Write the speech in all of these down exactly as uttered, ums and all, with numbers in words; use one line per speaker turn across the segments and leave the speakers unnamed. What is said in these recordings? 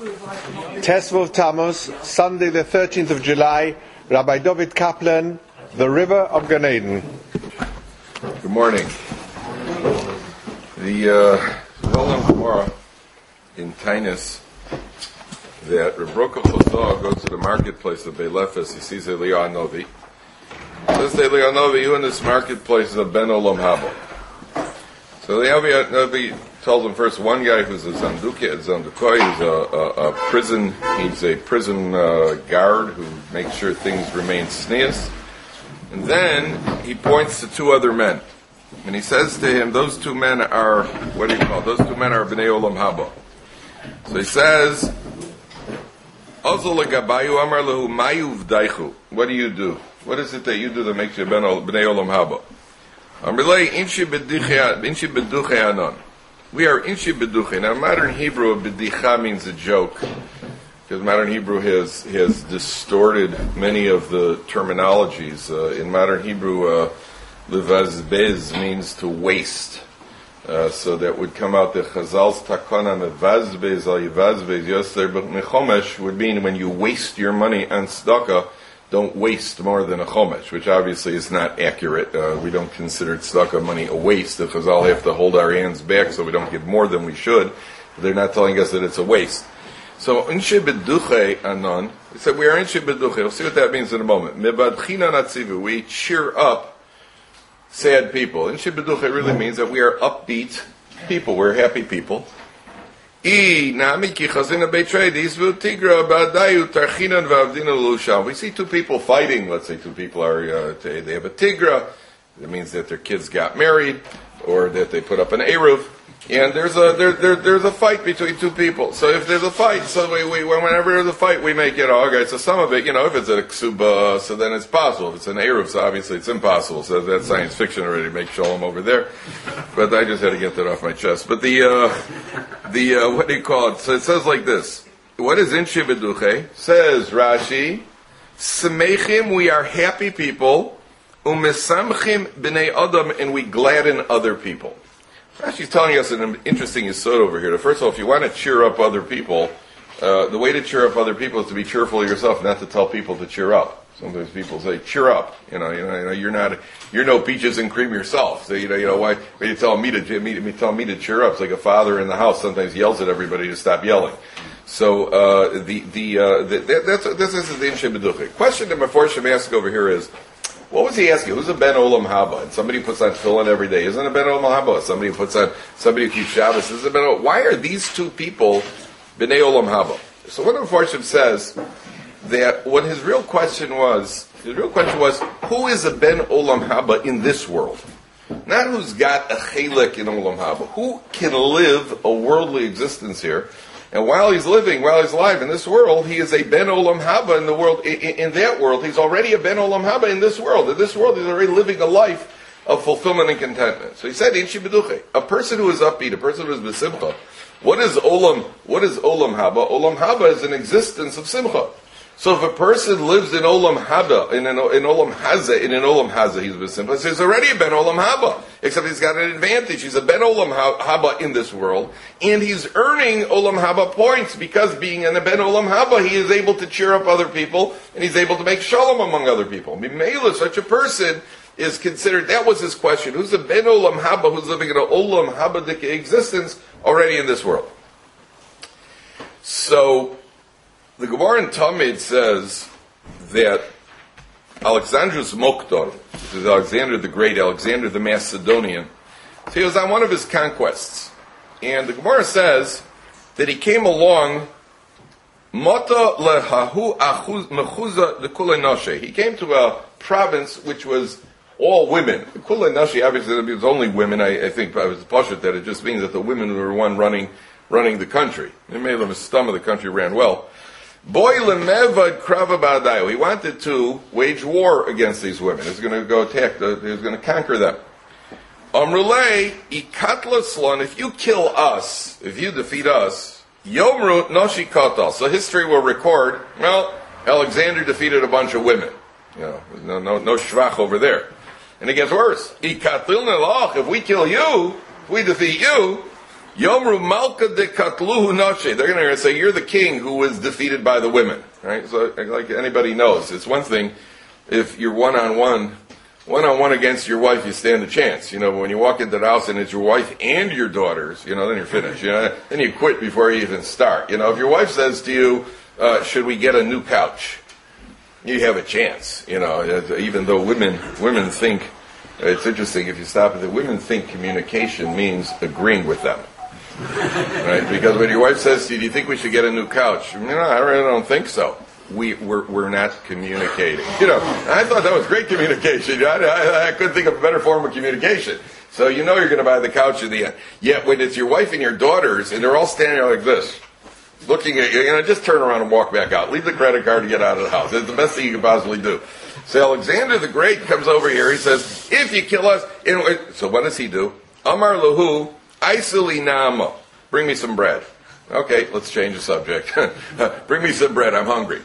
Tesvav Tammuz, Sunday the thirteenth of July, Rabbi David Kaplan, The River of Gan Eden.
Good morning. The Roland Gemara in Tainus that Rebroka Chazal goes to the marketplace of Beilefes, he sees Eliyahu Novi. Says to Eliyahu Novi, you in this marketplace is a Ben Olam Haba. So Eliyahu Novi tells him first, one guy who's a Zanduki, a Zandukoi, who's a, a, a prison, he's a prison uh, guard who makes sure things remain sneas. And then he points to two other men. And he says to him, those two men are, what do you call it? Those two men are Bnei Olam Haba. So he says, Ozol legabayu amar lehu mayu v'daichu. What do you do? What is it that you do that makes you Bnei Olam Haba? Amrlei inshi beduche anon. We are inshi beduche. Now, modern Hebrew, bedicha means a joke, because modern Hebrew has has distorted many of the terminologies. Uh, in modern Hebrew, uh, levazbez means to waste. Uh, so that would come out the Chazal's takana mevazbez al yivazbez yoser mechomesh would mean when you waste your money on tzedakah, don't waste more than a chomesh, which obviously is not accurate. Uh, we don't consider tzedakah money a waste. The Chazal have to hold our hands back so we don't give more than we should. They're not telling us that it's a waste. So, inshe beduche anon, he said, we are inshe beduche. We'll see what that means in a moment. Mebadchina natzivu, we cheer up sad people. Inshe beduche really means that we are upbeat people. We're happy people. We see two people fighting. Let's say two people are, uh, they have a tigra. That means that their kids got married, or that they put up an eruv. And there's a there, there there's a fight between two people. So if there's a fight, so we, we whenever there's a fight, we make it. Oh, okay, so some of it, you know, if it's a ksuba, so then it's possible. If it's an eruv, so obviously it's impossible. So that's science fiction already. Make shalom over there. But I just had to get that off my chest. But the uh, the uh, what do you call it? So it says like this. What is in Shibaduche? Says Rashi, Semechim, we are happy people. Umesamchim b'nei adam, and we gladden other people. Rashi's telling us an interesting yesod over here. First of all, if you want to cheer up other people, uh, the way to cheer up other people is to be cheerful yourself, not to tell people to cheer up. Sometimes people say, "Cheer up," you know. You know, you know you're not, you're no peaches and cream yourself. So you know, you know why? Why you tell me to me, me tell me to cheer up? It's like a father in the house sometimes yells at everybody to stop yelling. So uh, the the, uh, the that's this is the Inshe Beduche. Question number four should ask over here is, what was he asking? Who's a Ben Olam Haba? And somebody who puts on tefillin every day isn't a Ben Olam Haba. Somebody who puts on, somebody who keeps Shabbos isn't a Ben Olam. Why are these two people Bnei Olam Haba? So one of the Farshim says that what his real question was, his real question was, who is a Ben Olam Haba in this world? Not who's got a chelik in Olam Haba. Who can live a worldly existence here? And while he's living, while he's alive in this world, he is a Ben Olam Haba in the world. In, in that world, he's already a Ben Olam Haba in this world. In this world, he's already living a life of fulfillment and contentment. So he said, Inshi Beduche, a person who is upbeat, a person who is besimcha. What is Olam? What is Olam Haba? Olam Haba is an existence of simcha. So if a person lives in Olam Haba, in an in Olam Haza, in an Olam Haza, he's besimcha. So he's already a Ben Olam Haba. Except he's got an advantage. He's a Ben Olam Haba in this world, and he's earning Olam Haba points because being in a Ben Olam Haba, he is able to cheer up other people, and he's able to make shalom among other people. Mimela, such a person is considered. That was his question. Who's a Ben Olam Haba who's living in an Olam Habadik existence already in this world? So the Gemara in Talmud says that Alexandrus Mokdor, which is Alexander the Great, Alexander the Macedonian, so he was on one of his conquests. And the Gemara says that he came along, Mota lehahu achuz mechuza de kulei noshe. He came to a province which was all women. Kulei noshe, obviously, it was only women. I, I think I was poshut that it just means that the women were the one running running the country. It made them a stum of the country ran well. Boy lemevad krava ba'adayu. He wanted to wage war against these women. He was going to go attack. The, he was going to conquer them. Amrulei ikatla slon. If you kill us, if you defeat us, yomru noshi katal. So history will record. Well, Alexander defeated a bunch of women. You know, no no no shvach over there. And it gets worse. Ikatil nelach. If we kill you, if we defeat you, Yomru Malka de Katluhu Noshe. They're going to say, you're the king who was defeated by the women. Right? So, like anybody knows, it's one thing if you're one-on-one, one-on-one against your wife, you stand a chance. You know, when you walk into the house and it's your wife and your daughters, you know, then you're finished. You know, then you quit before you even start. You know, if your wife says to you, uh, should we get a new couch? You have a chance. You know, even though women, women think, it's interesting if you stop at it, women think communication means agreeing with them. Right? Because when your wife says to you, do you think we should get a new couch? You know, I really don't think so. We, we're, we're not communicating. You know, I thought that was great communication. I, I, I couldn't think of a better form of communication. So you know you're going to buy the couch in the end. Yet when it's your wife and your daughters, and they're all standing there like this, looking at you, you know, just turn around and walk back out. Leave the credit card and get out of the house. It's the best thing you can possibly do. So Alexander the Great comes over here. He says, if you kill us... And, so what does he do? Amar lahu... Aisuli nama. Bring me some bread. Okay, let's change the subject. Bring me some bread, I'm hungry.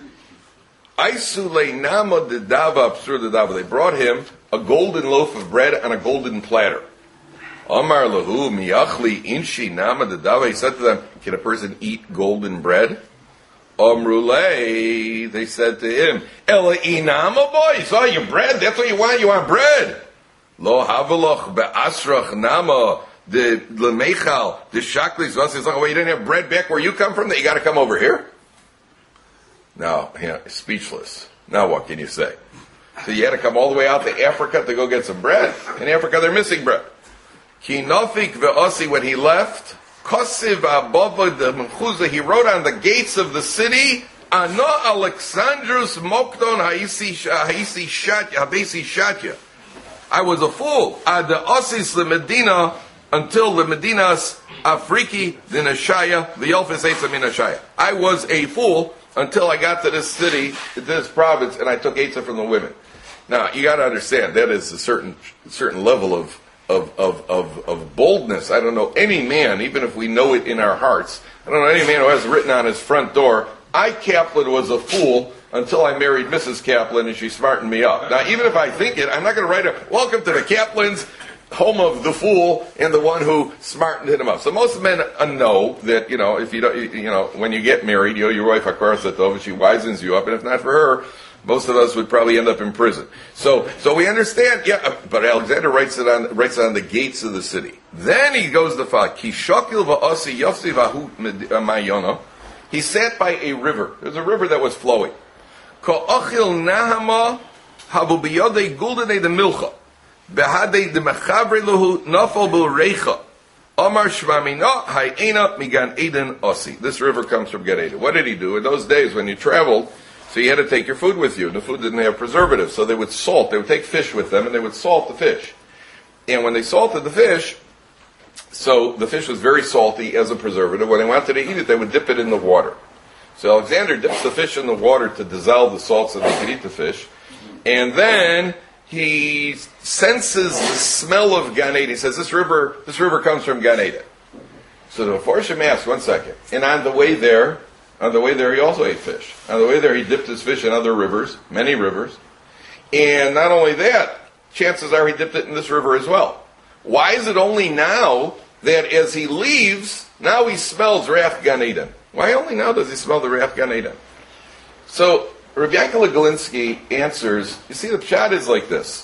Aisule nama de dava absur de dava. They brought him a golden loaf of bread on a golden platter. Amar lahu miyachli inshi nama de dava. He said to them, can a person eat golden bread? Amrulay. They said to him, Ela inama boy, you saw your bread? That's what you want? You want bread? Lo haveloch be'asrach nama. The lemechal, the shaklis, it's like, well, you didn't have bread back where you come from, that you got to come over here? Now, yeah, speechless. Now what can you say? So you had to come all the way out to Africa to go get some bread. In Africa, they're missing bread. Ki nafik ve'osi, when he left, kosiv abova de mechuzah, he wrote on the gates of the city, Ano Alexandrus mokdon haisi shatya, habesi shatya. I was a fool. Ad the osis the Medina, until the Medinas Afriki the Nashaya, the Yelfis Eitzah min Nashaya. I was a fool until I got to this city, to this province, and I took Eitzah from the women. Now, you got to understand, that is a certain certain level of, of, of, of, of boldness. I don't know any man, even if we know it in our hearts, I don't know any man who has written on his front door, I, Kaplan, was a fool until I married Missus Kaplan and she smartened me up. Now, even if I think it, I'm not going to write a, welcome to the Kaplans, home of the fool and the one who smartened him up. So most men know that, you know, if you don't, you know, when you get married, you know, your wife, Akbar, she wisens you up, and if not for her, most of us would probably end up in prison. So, so we understand, yeah, but Alexander writes it on, writes it on the gates of the city. Then he goes to Fa, Ki shokil va'asi yofsi vahu mayona. He sat by a river. There's a river that was flowing. Ko ochil nahama havu biyodei guldene de milcha. Behadei de mechabre luhu nafal b'reicha. Omar shvamina hayena migan eden osi. This river comes from Gan Eden. What did he do? In those days when you traveled, so you had to take your food with you. And the food didn't have preservatives, so they would salt. They would take fish with them, and they would salt the fish. And when they salted the fish, so the fish was very salty as a preservative. When they wanted to eat it, they would dip it in the water. So Alexander dips the fish in the water to dissolve the salt so they could eat the fish. And then he senses the smell of Gan Eden. He says, this river, this river comes from Gan Eden. So the Mefarshim asks, one second. And on the way there, on the way there, he also ate fish. On the way there, he dipped his fish in other rivers, many rivers. And not only that, chances are he dipped it in this river as well. Why is it only now that as he leaves, now he smells Reach Gan Eden? Why only now does he smell the Reach Gan Eden? So, Rabbi Yankel Galinsky answers, you see, the pshat is like this.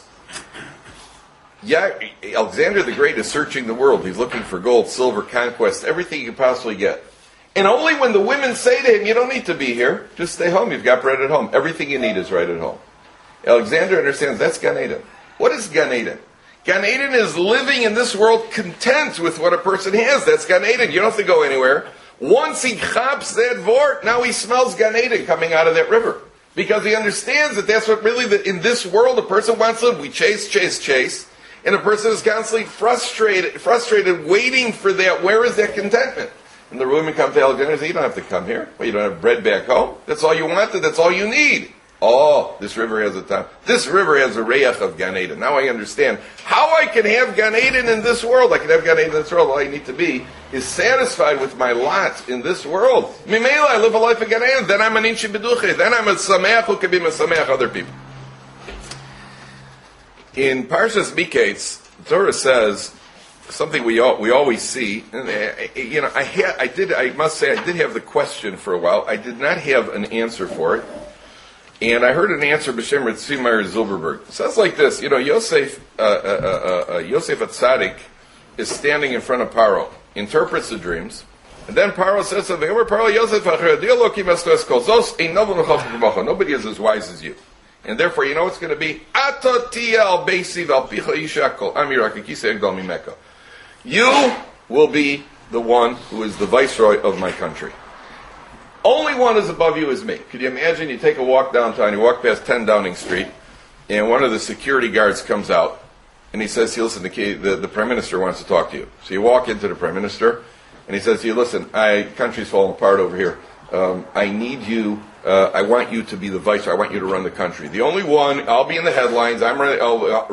Yeah, Alexander the Great is searching the world. He's looking for gold, silver, conquest, everything he could possibly get. And only when the women say to him, you don't need to be here, just stay home, you've got bread at home. Everything you need is right at home. Alexander understands that's Gan Eden. What is Gan Eden? Gan Eden is living in this world content with what a person has. That's Gan Eden. You don't have to go anywhere. Once he chaps that vort, now he smells Gan Eden coming out of that river. Because he understands that that's what really, the, in this world, a person wants to live. We chase, chase, chase. And a person is constantly frustrated, frustrated, waiting for that. Where is that contentment? And the women come to Alexander and say, you don't have to come here. Well, you don't have bread back home. That's all you wanted. That's all you need. Oh, this river has a time. This river has a reyach of Gan Eden. Now I understand how I can have Gan Eden in this world. I can have Gan Eden in this world. All I need to be is satisfied with my lot in this world. Mimela, I live a life of Gan Eden. Then I'm an inchi beduche. Then I'm a sameach who can be a sameach other people. In Parshas Miketz, the Torah says something we all, we always see. And, uh, you know, I had, I did, I must say, I did have the question for a while. I did not have an answer for it, and I heard an answer b'shem Ritzi Meir Zilberberg. It says like this: you know, Yosef, uh, uh, uh, uh, Yosef Atzadik is standing in front of Paro, interprets the dreams, and then Paro says to him, "Paro Yosef, nobody is as wise as you." And therefore, you know what's going to be? You will be the one who is the viceroy of my country. Only one is above you is me. Could you imagine? You take a walk downtown, you walk past ten Downing Street, and one of the security guards comes out, and he says, listen, the, the, the Prime Minister wants to talk to you. So you walk into the Prime Minister, and he says to you, listen, I, country's falling apart over here. Um, I need you, uh, I want you to be the viceroy, I want you to run the country. The only one, I'll be in the headlines, I'm running, oh,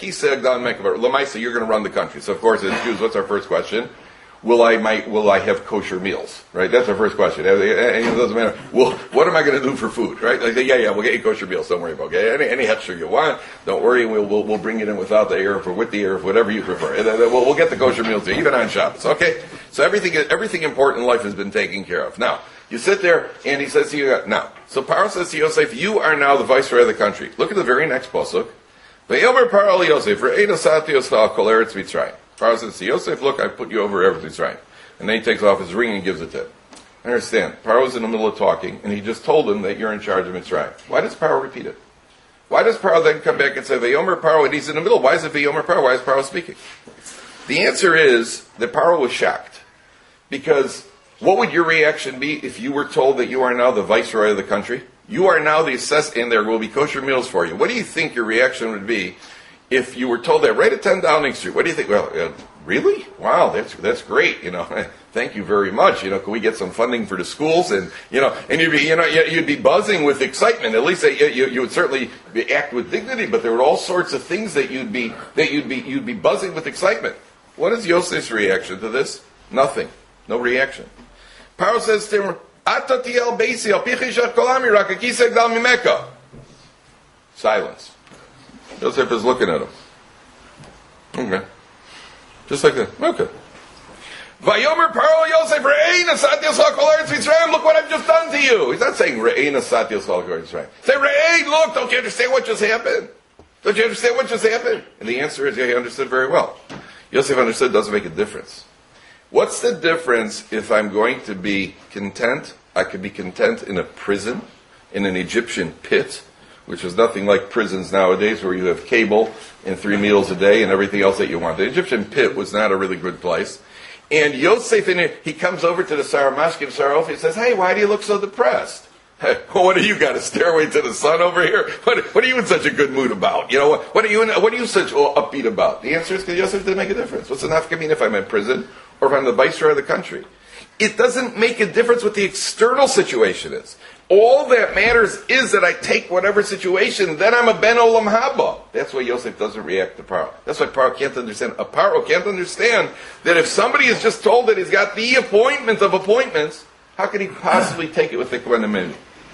Lamaisa, you're going to run the country. So of course, as Jews, what's our first question? Will I, my, will I have kosher meals? Right? That's our first question. And it doesn't matter. Well, what am I going to do for food? Right? Like, yeah, yeah, we'll get you kosher meals. Don't worry about it. Okay? Any, any hechsher you want, don't worry. We'll, we'll, we'll bring it in without the eruv or with the eruv, whatever you prefer. And then we'll, we'll get the kosher meals too, even on Shabbos. Okay? So everything, everything important in life has been taken care of. Now, you sit there, and he says to you, now, so Paro says to Yosef, you are now the viceroy of the country. Look at the very next pasuk. Vayomer Paro Yosef, re'ein asati oscha kol eretz Mitzrayim. Paro says to Yosef, look, I put you over everything Mitzrayim. And then he takes off his ring and gives it to him. Understand, Paro's in the middle of talking, and he just told him that you're in charge of Mitzrayim. Why does Paro repeat it? Why does Paro then come back and say, Vayomer Paro, and he's in the middle? Why is it Vayomer Paro? Why is Paro speaking? The answer is that Paro was shocked. Because what would your reaction be if you were told that you are now the viceroy of the country? You are now the assess, and there will be kosher meals for you. What do you think your reaction would be if you were told that right at ten Downing Street? What do you think? Well, uh, really? Wow, that's that's great. You know, thank you very much. You know, can we get some funding for the schools? And you know, and you'd be, you know, you'd be buzzing with excitement. At least you, you, you would certainly be, act with dignity. But there were all sorts of things that you'd be that you'd be you'd be buzzing with excitement. What is Yosef's reaction to this? Nothing. No reaction. Paro says to him, "Atatiel beisi al pichishach kolami rakakisek dal mimeka." Silence. Yosef is looking at him. Okay. Just like that. Okay. Vayomer Paro Yosef re'ein asati oscha kol eretz Mitzrayim. Look what I've just done to you. He's not saying re'ein asati oscha kol eretz Mitzrayim. Say re'ein. Look, don't you understand what just happened? Don't you understand what just happened? And the answer is, yeah, he understood very well. Yosef understood. Doesn't make a difference. What's the difference if I'm going to be content? I could be content in a prison, in an Egyptian pit, which is nothing like prisons nowadays where you have cable and three meals a day and everything else that you want. The Egyptian pit was not a really good place. And Yosef, in it, he comes over to the Saramashkim Sarov, he says, hey, why do you look so depressed? Hey, what do you got, a stairway to the sun over here? What, what are you in such a good mood about? You know, what, what are you in, what are you such upbeat about? The answer is because Yosef didn't make a difference. What's the nafka mean if I'm in prison or if I'm the viceroy of the country? It doesn't make a difference what the external situation is. All that matters is that I take whatever situation, then I'm a ben olam haba. That's why Yosef doesn't react to Paro. That's why Paro can't understand. A Paro can't understand that if somebody is just told that he's got the appointment of appointments, how can he possibly take it with equanimity?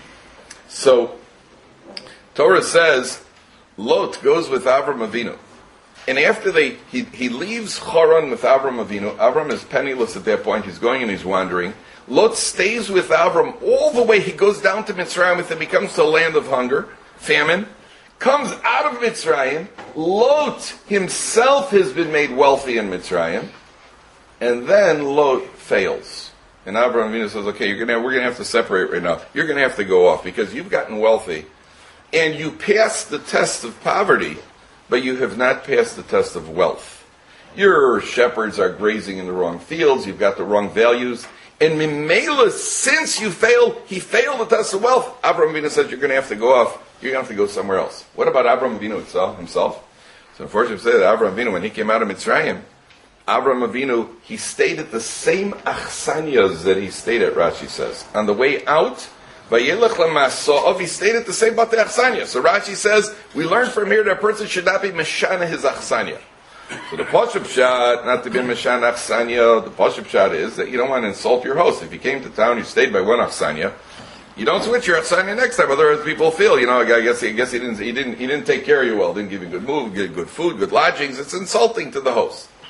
So, Torah says, Lot goes with Avram Avinu. And after they, he, he leaves Haran with Avram Avinu. Avram is penniless at that point. He's going and he's wandering. Lot stays with Avram all the way. He goes down to Mitzrayim with him. He comes to a land of hunger, famine. Comes out of Mitzrayim. Lot himself has been made wealthy in Mitzrayim. And then Lot fails. And Avram Avinu says, okay, you're gonna, we're going to have to separate right now. You're going to have to go off because you've gotten wealthy. And you passed the test of poverty, but you have not passed the test of wealth. Your shepherds are grazing in the wrong fields. You've got the wrong values. And Mimela, since you failed, he failed the test of wealth. Avram Avinu said, you're going to have to go off. You're going to have to go somewhere else. What about Avram Avinu himself? So unfortunately, say that Avram Avinu, when he came out of Mitzrayim, Avram Avinu, he stayed at the same achsanias that he stayed at, Rashi says. On the way out, Vayelech Lamaso'ov, he stayed at the same bate achsania. So Rashi says, we learn from here that a person should not be meshana his achsania. So the Pashup Pshat, not to be meshana achsania, the Pashup Pshat is that you don't want to insult your host. If you came to town, you stayed by one achsania, you don't switch your achsania next time. Otherwise, people feel, you know, I guess, I guess he didn't, he didn't, he didn't take care of you well, didn't give you good move, good, good food, good lodgings. It's insulting to the host.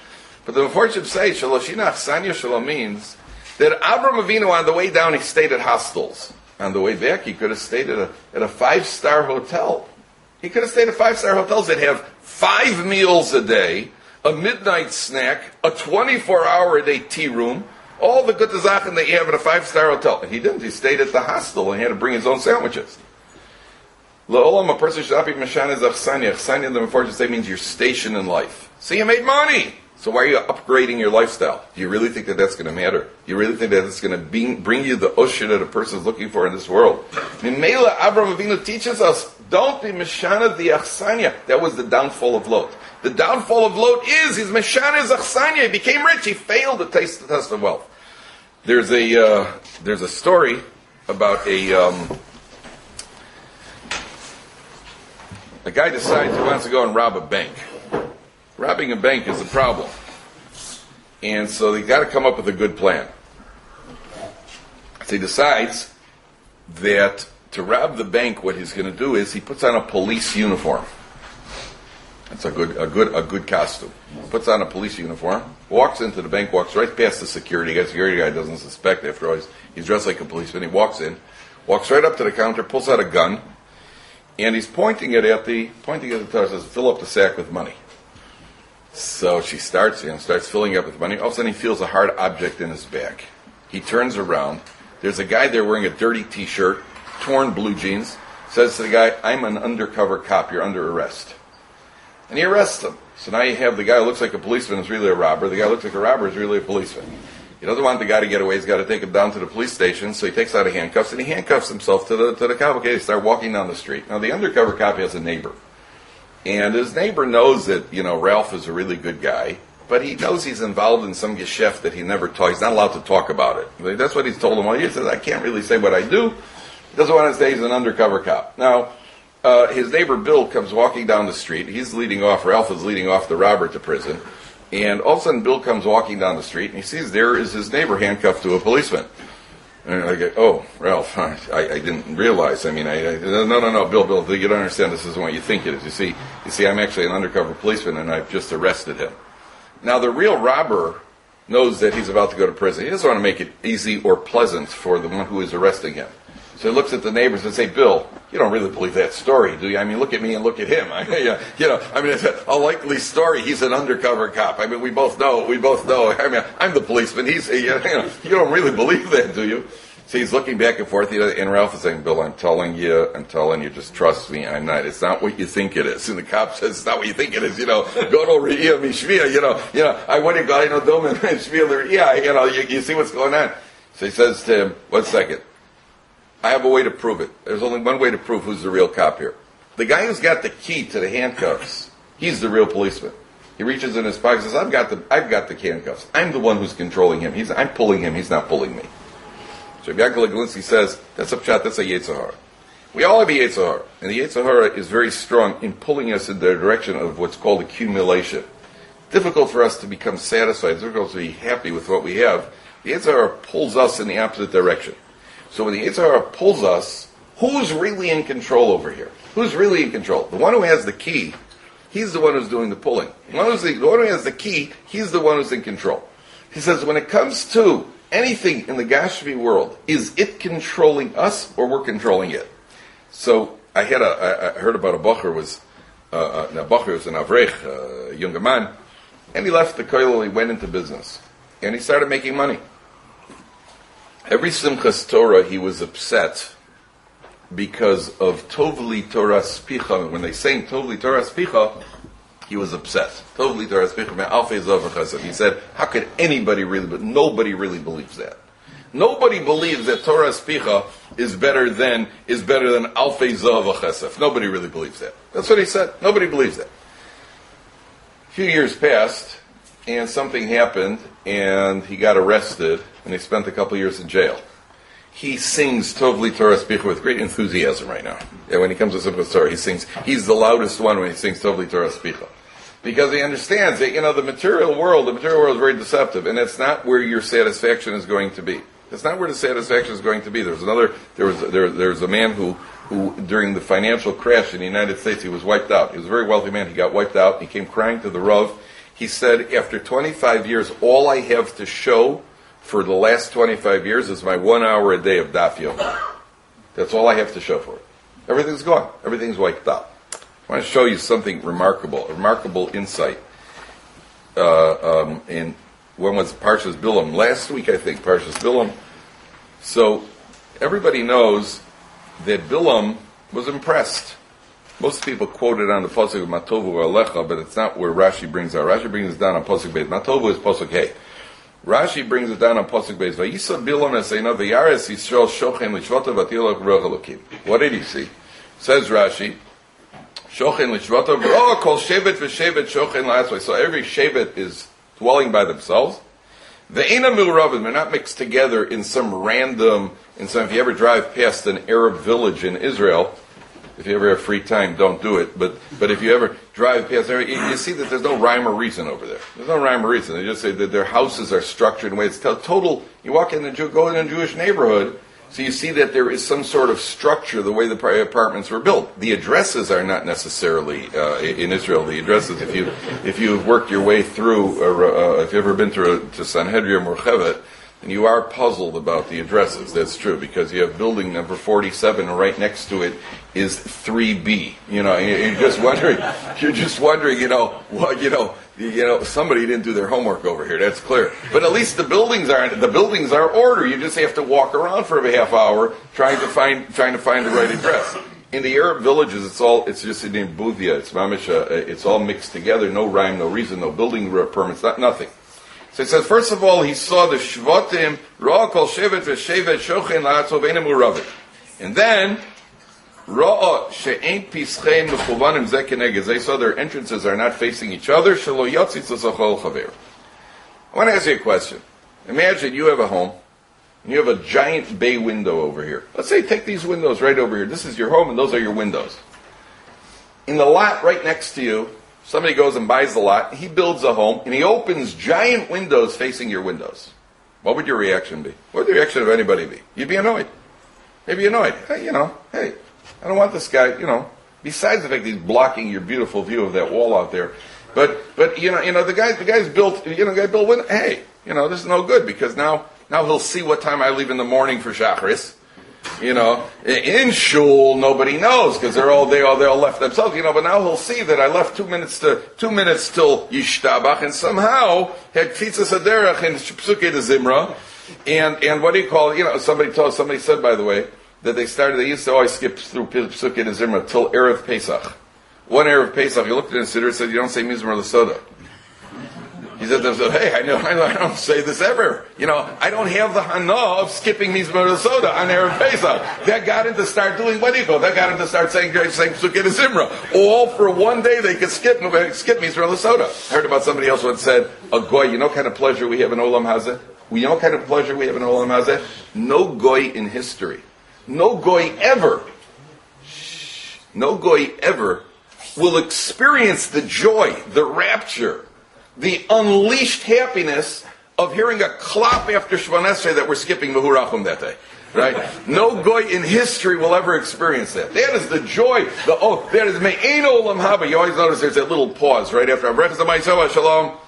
But the Meforshim say, Shaloshina Achsanya Shalom means that Avram Avinu on the way down, he stayed at hostels. On the way back, he could have stayed at a, at a five-star hotel. He could have stayed at five-star hotels that have five meals a day, a midnight snack, a twenty-four hour a day tea room, all the good zachen that you have at a five-star hotel. And he didn't. He stayed at the hostel and he had to bring his own sandwiches. La'olam, a person should not be Meshana Zachsanya. Achsanya, the Meforshim say, means your station in life. So you made money. So why are you upgrading your lifestyle? Do you really think that that's going to matter? Do you really think that it's going to bring, bring you the osher that a person is looking for in this world? Mimela, Avraham Avinu teaches us, don't be Meshana the Achsanya. That was the downfall of Lot. The downfall of Lot is, he's Meshana Zachsanya. He became rich. He failed to taste the test of wealth. There's a, uh, there's a story about a, um, a guy decides he wants to go and rob a bank. Robbing a bank is a problem. And so they got to come up with a good plan. So he decides that to rob the bank, what he's going to do is he puts on a police uniform. That's a good, a good, a good costume. He puts on a police uniform, walks into the bank, walks right past the security guy. The security guy doesn't suspect, after all, he's, he's dressed like a policeman. He walks in, walks right up to the counter, pulls out a gun, and he's pointing it at the, pointing at the teller, says, fill up the sack with money. So she starts, you know, starts filling up with money. All of a sudden, he feels a hard object in his back. He turns around. There's a guy there wearing a dirty T-shirt, torn blue jeans. Says to the guy, "I'm an undercover cop. You're under arrest." And he arrests him. So now you have the guy who looks like a policeman is really a robber. The guy who looks like a robber is really a policeman. He doesn't want the guy to get away. He's got to take him down to the police station. So he takes out a handcuffs and he handcuffs himself to the to the cop. Okay, they start walking down the street. Now the undercover cop has a neighbor. And his neighbor knows that, you know, Ralph is a really good guy, but he knows he's involved in some geschäft that he never talks. He's not allowed to talk about it. That's what he's told him all year. He says, I can't really say what I do. He doesn't want to say he's an undercover cop. Now, uh, his neighbor Bill comes walking down the street. He's leading off, Ralph is leading off the robber to prison. And all of a sudden, Bill comes walking down the street, and he sees there is his neighbor handcuffed to a policeman. And I go, oh, Ralph, I, I didn't realize. I mean, I, I, no, no, no, Bill, Bill, you don't understand. This isn't what you think it is. You see, you see, I'm actually an undercover policeman, and I've just arrested him. Now, the real robber knows that he's about to go to prison. He doesn't want to make it easy or pleasant for the one who is arresting him. So he looks at the neighbors and says, Bill, you don't really believe that story, do you? I mean, look at me and look at him. I, you know, I mean, it's a likely story. He's an undercover cop. I mean, we both know. We both know. I mean, I'm the policeman. He's, you know, you don't really believe that, do you? So he's looking back and forth, and Ralph is saying, Bill, I'm telling you, I'm telling you, just trust me, I'm not. It's not what you think it is. And the cop says, it's not what you think it is, you know, go to Re'iyah Mishmiya, you know, you know, I want to go, I know, Domen, Shmiya, yeah, you know, you, you see what's going on. So he says to him, one second, I have a way to prove it. There's only one way to prove who's the real cop here. The guy who's got the key to the handcuffs, he's the real policeman. He reaches in his pocket and says, I've got the, I've got the handcuffs. I'm the one who's controlling him. He's, I'm pulling him, he's not pulling me. So Yaakov Galinsky says, that's a pshat, that's a Yetzer Hara. We all have a Yetzer Hara, and the Yetzer Hara is very strong in pulling us in the direction of what's called accumulation. Difficult for us to become satisfied, difficult to be happy with what we have. The Yetzer Hara pulls us in the opposite direction. So when the Yetzer Hara pulls us, who's really in control over here? Who's really in control? The one who has the key, he's the one who's doing the pulling. The one, who's the, the one who has the key, he's the one who's in control. He says, when it comes to anything in the Gashmi world, is it controlling us or we're controlling it? So I had a, I heard about a Bacher was, uh, a Bacher was an Avrech, a younger man, and he left the kollel, he went into business, and he started making money. Every Simchas Torah he was upset because of Tovli Torah Spicha. When they sang Tovli Torah Spicha, he was upset. Tovli Torah Spicha, Alfei Zav Chesed. He said, how could anybody really, but nobody really believes that. Nobody believes that Torah Spicha is better than, is better than Alfei Zav Chesed. Nobody really believes that. That's what he said. Nobody believes that. A few years passed, and something happened, and he got arrested, and he spent a couple years in jail. He sings Tovli Torah Spicha with great enthusiasm right now. And when he comes to Simchas Torah, he sings, he's the loudest one when he sings Tovli Torah Spicha. Because he understands that, you know, the material world, the material world is very deceptive, and it's not where your satisfaction is going to be. It's not where the satisfaction is going to be. There's another, there was, there, there was a man who, who, during the financial crash in the United States, he was wiped out. He was a very wealthy man. He got wiped out. He came crying to the Rav, He said, after twenty-five years, all I have to show for the last twenty-five years is my one hour a day of Daf Yomi. That's all I have to show for it. Everything's gone. Everything's wiped out. I want to show you something remarkable, a remarkable insight. Uh, um, in when was Parshas Bilam? Last week, I think, Parshas Bilam. So, everybody knows that Bilam was impressed. Most people quote it on the Pasuk of Matovu Alecha, but it's not where Rashi brings it. Rashi brings it down on Pasuk Beis. Matovu is Pasuk Hey. Rashi brings it down on Pasuk Beis. Vayisa Bilam eseina v'yares Yisrael shochen l'shvata v'atilach b'roch Elokim. What did he see? Says Rashi, shochen l'shvata b'roch kol shevet v'shevet shochen la'atzvay. So every shevet is dwelling by themselves. Ve'ena milravim, they're not mixed together in some random, in some, if you ever drive past an Arab village in Israel, if you ever have free time, don't do it, but but if you ever drive past there, you, you see that there's no rhyme or reason over there. There's no rhyme or reason. They just say that their houses are structured in ways, total, you walk in, the, go in a Jewish neighborhood, so you see that there is some sort of structure, the way the apartments were built. The addresses are not necessarily, uh, in Israel, the addresses, if you if you've worked your way through, uh, uh, if you've ever been through to Sanhedrin or Chevet, and you are puzzled about the addresses. That's true, because you have building number forty-seven, and right next to it is three B. You know, you're just wondering, you're just wondering, you know, well, you know, you know, somebody didn't do their homework over here. That's clear. But at least the buildings are the buildings are order. You just have to walk around for a half hour trying to find trying to find the right address. In the Arab villages, it's all it's just named Boudia. It's mamish. Uh, it's all mixed together. No rhyme, no reason, no building permits, not nothing. So it says, first of all, he saw the Shvatim, Ra kol shevet v'shevet shochen la'atzov enem uravim. And then, Ra she'ein pischein mechuvanim zeh keneged. They saw their entrances are not facing each other. Shelo yatzitz l'sochol chaver. I want to ask you a question. Imagine you have a home, and you have a giant bay window over here. Let's say take these windows right over here. This is your home, and those are your windows. In the lot right next to you, somebody goes and buys the lot, he builds a home, and he opens giant windows facing your windows. What would your reaction be? What would the reaction of anybody be? You'd be annoyed. You'd be annoyed. Hey, you know, hey, I don't want this guy, you know, besides the fact that he's blocking your beautiful view of that wall out there. But, but you know, you know, the guy, the guy's built, you know, the guy built window, hey, you know, this is no good, because now, now he'll see what time I leave in the morning for Shacharis. You know, in shul nobody knows because they're all they all they all left themselves. You know, but now he'll see that I left two minutes to two minutes till Yishtabach, and somehow had Kfitzas Haderach and Psukei de Zimra, and and what do you call it? You know, somebody told somebody said, by the way, that they started. They used to always skip through Psukei de Zimra till Erev Pesach. One Erev Pesach, he looked at the siddur and said, "You don't say Mizmor L'Soda." He said to himself, hey, I, know, I don't say this ever. You know, I don't have the hana of skipping Mizmor L'Soda on Erev Pesach. That got him to start doing, what do you call That got him to start saying, saying Psukei de Zimra. All for one day they could skip, skip Mizmor L'Soda. I heard about somebody else who had said, a goy, you know what kind of pleasure we have in Olam Hazeh? You know what kind of pleasure we have in Olam Hazeh? No goy in history. No goy ever. Shh, no goy ever will experience the joy, the rapture, the unleashed happiness of hearing a klap after Shemona Esrei that we're skipping Mehurachum that day. Right? No goy in history will ever experience that. That is the joy. The oh, that is me'ein olam haba. You always notice there's that little pause right after Abrechas Amayisava Shalom.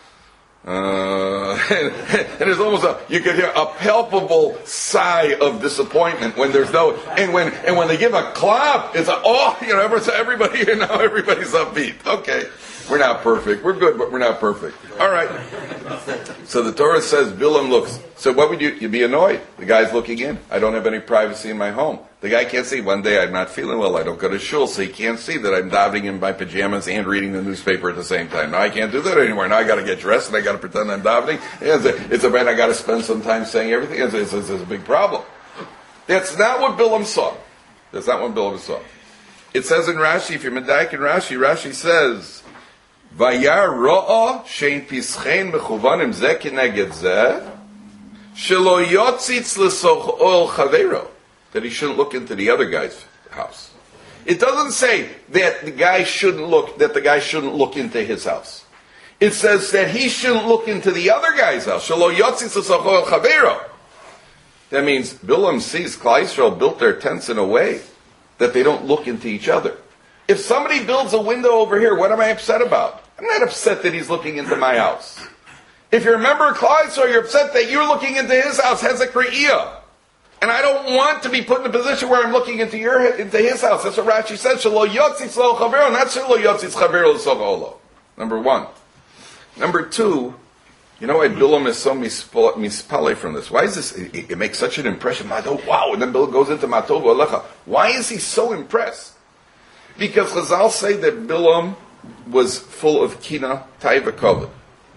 Uh, and, and there's almost a you could hear a palpable sigh of disappointment when there's no and when and when they give a clap, it's a oh you know everybody here now everybody's upbeat. Okay. We're not perfect. We're good, but we're not perfect. All right. So the Torah says Bilam looks. So what would you? You'd be annoyed. The guy's looking in. I don't have any privacy in my home. The guy can't see. One day I'm not feeling well. I don't go to shul, so he can't see that I'm davening in my pajamas and reading the newspaper at the same time. Now I can't do that anymore. Now I got to get dressed and I got to pretend I'm davening. It's a, it's a bad. I got to spend some time saying everything. It's, it's, it's a big problem. That's not what Bilam saw. That's not what Bilam saw. It says in Rashi, if you're Medaik in Rashi, Rashi says, Vayar ro'a shein pischein mechuvanim zeh keneged zeh shelo yotzitz l'sochol chaveiro, that he shouldn't look into the other guy's house. It doesn't say that the guy shouldn't look that the guy shouldn't look into his house. It says that he shouldn't look into the other guy's house. Shelo yotzitz l'sochol chaveiro. That means Bilam sees Klal Yisrael built their tents in a way that they don't look into each other. If somebody builds a window over here, what am I upset about? I'm not upset that he's looking into my house. If you're a member of Klal Yisrael, you're upset that you're looking into his house, Hezek Re'iyah. And I don't want to be put in a position where I'm looking into your into his house. That's what Rashi said. Shelo yotzitz lo chavero, not shelo yotzitz chavero l'sov olo. Number one. Number two, you know why Bilam is so mispale from this? Why is this? It, it makes such an impression. Wow, and then Bilam goes into Matov Alecha. Why is he so impressed? Because Chazal say that Bilam was full of kina, taiva, kavod.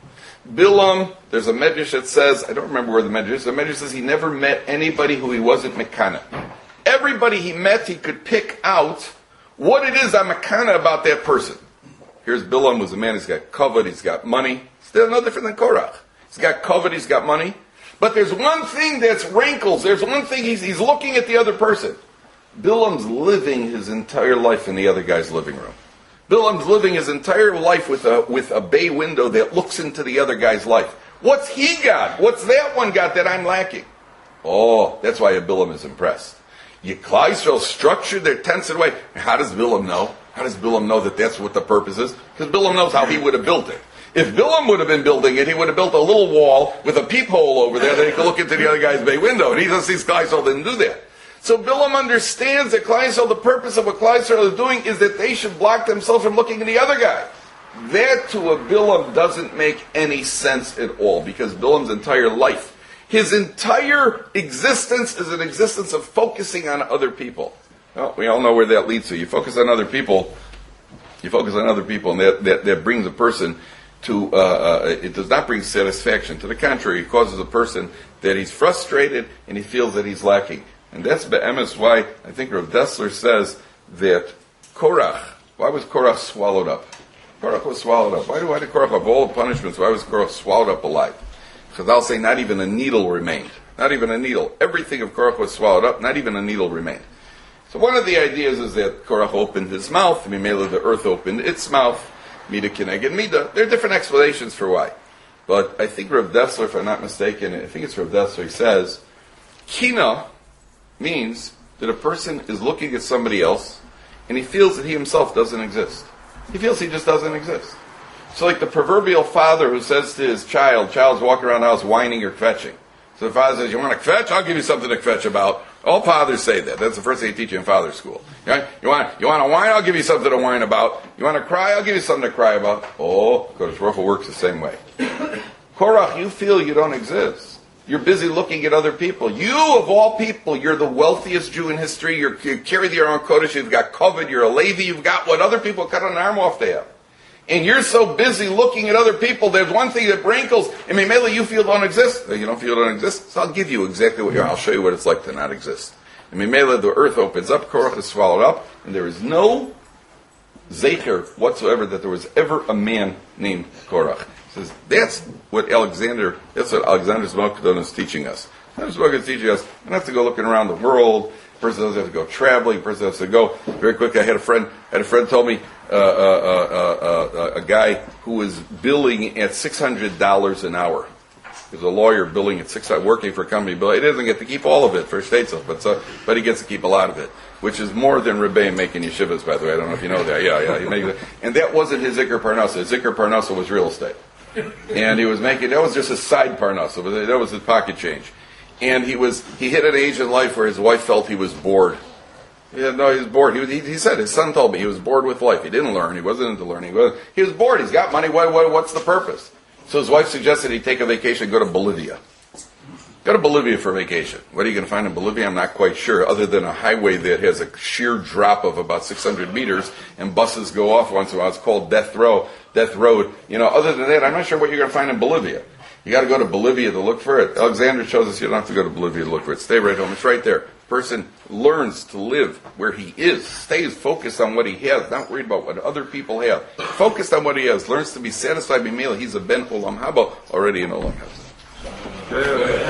Bilam, there's a medrash that says, I don't remember where the medrash is, the medrash says he never met anybody who he wasn't mekana. Everybody he met, he could pick out what it is I'm mekana about that person. Here's Bilam, who's a man, he's got kavod, he's got money. Still no different than Korach. He's got kavod, he's got money. But there's one thing that's wrinkles, there's one thing he's, he's looking at the other person. Bilam's living his entire life in the other guy's living room. Bilam's living his entire life with a with a bay window that looks into the other guy's life. What's he got? What's that one got that I'm lacking? Oh, that's why Bilam is impressed. Klal Yisrael structured their tents in a way. How does Bilam know? How does Bilam know that that's what the purpose is? Because Bilam knows how he would have built it. If Bilam would have been building it, he would have built a little wall with a peephole over there that he could look into the other guy's bay window. And he doesn't see Klal Yisrael didn't do that. So Bilam understands that Klal Yisrael, the purpose of what Klal Yisrael is doing is that they should block themselves from looking at the other guy. That to a Bilam doesn't make any sense at all, because Bilam's entire life, his entire existence is an existence of focusing on other people. Well, we all know where that leads to. You focus on other people, you focus on other people, and that, that, that brings a person to, uh, uh, it does not bring satisfaction. To the contrary, it causes a person that he's frustrated and he feels that he's lacking. And that's be'emes why I think Rav Dessler says that Korach, why was Korach swallowed up? Korach was swallowed up. Why, do, why did Korach have all the punishments? Why was Korach swallowed up alive? Because I'll say not even a needle remained. Not even a needle. Everything of Korach was swallowed up, not even a needle remained. So one of the ideas is that Korach opened his mouth, Mimela, the earth opened its mouth, Mida Kineged Mida. There are different explanations for why. But I think Rav Dessler, if I'm not mistaken, I think it's Rav Dessler, he says, Kina means that a person is looking at somebody else and he feels that he himself doesn't exist. He feels he just doesn't exist. So like the proverbial father who says to his child, child's walking around the house whining or kvetching. So the father says, you want to kvetch? I'll give you something to kvetch about. All fathers say that. That's the first thing they teach you in father school. You want, you want, you want to whine? I'll give you something to whine about. You want to cry? I'll give you something to cry about. Oh, Kodesh Baruch Hu works the same way. Korach, you feel you don't exist. You're busy looking at other people. You, of all people, you're the wealthiest Jew in history. You're, you carry the Aron Kodesh. You've got kavod. You're a Levi. You've got what other people cut an arm off they have. And you're so busy looking at other people, there's one thing that rankles, and Mimela, you feel don't exist. You don't feel don't exist? So I'll give you exactly what you're, I'll show you what it's like to not exist. And Mimela, the earth opens up, Korach is swallowed up, and there is no zecher whatsoever that there was ever a man named Korach. He says, that's what Alexander, that's what Alexander Zmokedon is teaching us. Alexander Zmokedon is teaching us, you don't have to go looking around the world, a person doesn't have to go traveling, a person has to go, very quick, I had a friend, I had a friend told me, uh, uh, uh, uh, a guy who was billing at six hundred dollars an hour. He's a lawyer billing at six hundred dollars, working for a company, but he doesn't get to keep all of it for Shteitzel, but so, but he gets to keep a lot of it, which is more than Rebbeim making yeshivas, by the way. I don't know if you know that. Yeah, yeah. He makes, and that wasn't his Iker Parnasa. His Iker Parnasa was real estate. And he was making, that was just a side Parnasa, but that was his pocket change. And he was, he hit an age in life where his wife felt he was bored. Yeah, no, he was bored. He, was, he, he said, his son told me he was bored with life. He didn't learn. He wasn't into learning. He was, he was bored. He's got money. What, what, what's the purpose? So his wife suggested he take a vacation and go to Bolivia. Go to Bolivia for vacation. What are you going to find in Bolivia? I'm not quite sure, other than a highway that has a sheer drop of about six hundred meters and buses go off once in a while. It's called Death Row, Death Road. You know, other than that, I'm not sure what you're going to find in Bolivia. You got to go to Bolivia to look for it. Alexander shows us you don't have to go to Bolivia to look for it. Stay right home. It's right there. Person learns to live where he is, stays focused on what he has, not worried about what other people have. Focused on what he has, learns to be satisfied. B'meila, he's a ben olam haba, already in olam haba.